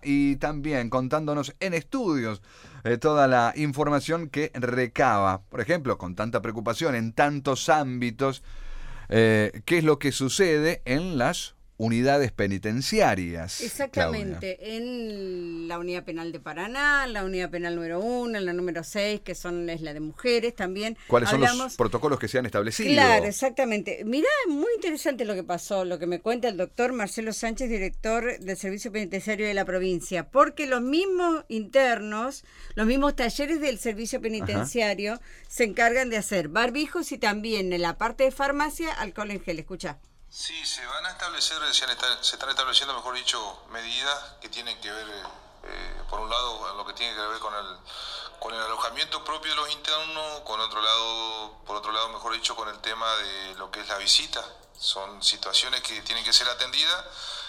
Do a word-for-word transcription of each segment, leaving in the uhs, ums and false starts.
y también contándonos en estudios eh, toda la información que recaba. Por ejemplo, con tanta preocupación en tantos ámbitos, eh, ¿qué es lo que sucede en las unidades penitenciarias? Exactamente, Claudia. en la unidad penal de Paraná, la unidad penal número uno, en la número seis, que son es la de mujeres también. ¿Cuáles Hablamos... son los protocolos que se han establecido? Claro, exactamente. Mirá, muy interesante lo que pasó, lo que me cuenta el doctor Marcelo Sánchez, director del Servicio Penitenciario de la provincia, porque los mismos internos, los mismos talleres del Servicio Penitenciario Ajá. se encargan de hacer barbijos y también en la parte de farmacia, alcohol en gel. Escuchá. Sí, se van a establecer, se, han, se están estableciendo, mejor dicho, medidas que tienen que ver, eh, por un lado, lo que tiene que ver con el, con el alojamiento propio de los internos, con otro lado, por otro lado, mejor dicho, con el tema de lo que es la visita. Son situaciones que tienen que ser atendidas,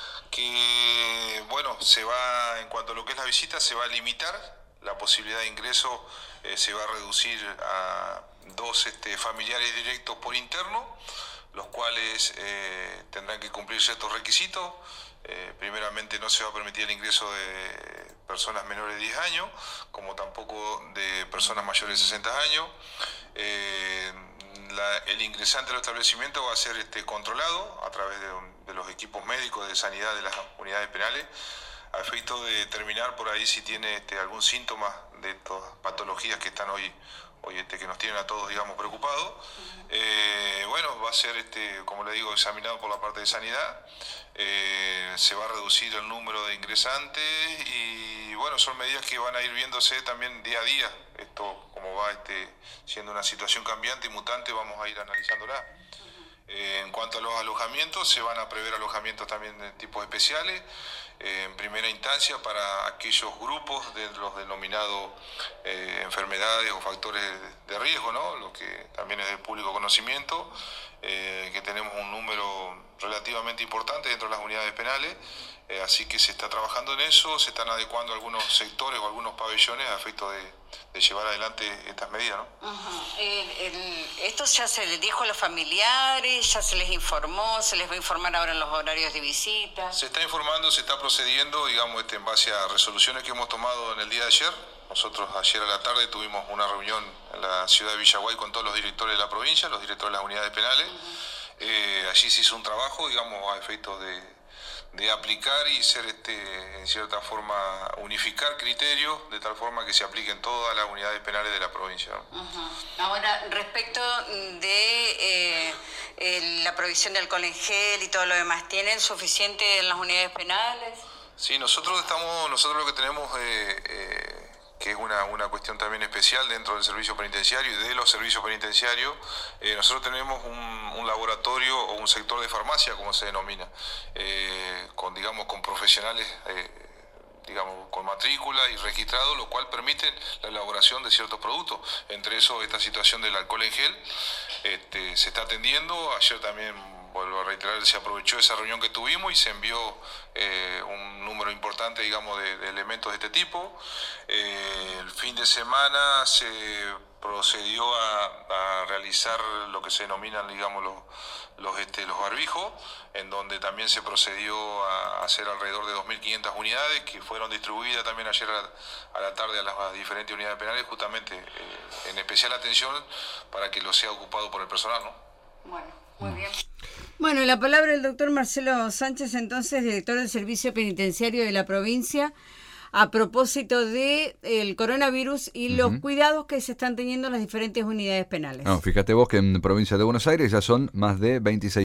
que, bueno, se va, en cuanto a lo que es la visita, se va a limitar la posibilidad de ingreso, eh, se va a reducir a dos este, familiares directos por interno, los cuales eh, tendrán que cumplir ciertos requisitos. Eh, primeramente no se va a permitir el ingreso de personas menores de diez años, como tampoco de personas mayores de sesenta años. Eh, la, el ingresante del establecimiento va a ser este, controlado a través de, de los equipos médicos de sanidad de las unidades penales, a efecto de determinar por ahí si tiene este, algún síntoma de estas patologías que están hoy Hoy este, que nos tienen a todos, digamos, preocupados. Eh, bueno, va a ser, este, como le digo, examinado por la parte de sanidad. Eh, se va a reducir el número de ingresantes y, bueno, son medidas que van a ir viéndose también día a día. Esto, como va este, siendo una situación cambiante y mutante, vamos a ir analizándola. Eh, en cuanto a los alojamientos, se van a prever alojamientos también de tipos especiales, eh, en primera instancia para aquellos grupos de los denominados eh, enfermedades o factores de riesgo, ¿no? Lo que también es de público conocimiento, eh, que tenemos un número relativamente importante dentro de las unidades penales, eh, así que se está trabajando en eso, se están adecuando algunos sectores o algunos pabellones a efecto de, de llevar adelante estas medidas, ¿no? Uh-huh. el, el, esto ya se les dijo a los familiares, ya se les informó, se les va a informar ahora en los horarios de visita. Se está informando, se está procediendo, digamos, este, en base a resoluciones que hemos tomado en el día de ayer. Nosotros ayer a la tarde tuvimos una reunión en la ciudad de Villaguay con todos los directores de la provincia, los directores de las unidades penales. Uh-huh. eh, allí se hizo un trabajo, digamos, a efectos de de aplicar y ser, este, en cierta forma, unificar criterios de tal forma que se apliquen todas las unidades penales de la provincia, ¿no? Uh-huh. Ahora, respecto de eh, eh, la provisión de alcohol en gel y todo lo demás, ¿tienen suficiente en las unidades penales? Sí, nosotros estamos, nosotros lo que tenemos, eh, eh, que es una, una cuestión también especial dentro del servicio penitenciario y de los servicios penitenciarios, eh, nosotros tenemos un, un laboratorio o un sector de farmacia, como se denomina, eh, con, digamos, con profesionales, eh, digamos, con matrícula y registrado, lo cual permite la elaboración de ciertos productos, entre eso esta situación del alcohol en gel, este, se está atendiendo. Ayer también, vuelvo a reiterar, se aprovechó esa reunión que tuvimos y se envió eh, un número importante, digamos, de, de elementos de este tipo. Eh, el fin de semana se procedió a, a realizar lo que se denominan, digamos, los, los, este, los barbijos, en donde también se procedió a hacer alrededor de dos mil quinientas unidades que fueron distribuidas también ayer a, a la tarde a las diferentes unidades penales, justamente eh, en especial atención para que lo sea ocupado por el personal, ¿no? Bueno, muy bien. Bueno, la palabra del doctor Marcelo Sánchez, entonces, director del Servicio Penitenciario de la provincia, a propósito de el coronavirus y uh-huh. los cuidados que se están teniendo en las diferentes unidades penales. No, fíjate vos que en provincia de Buenos Aires ya son más de veintiséis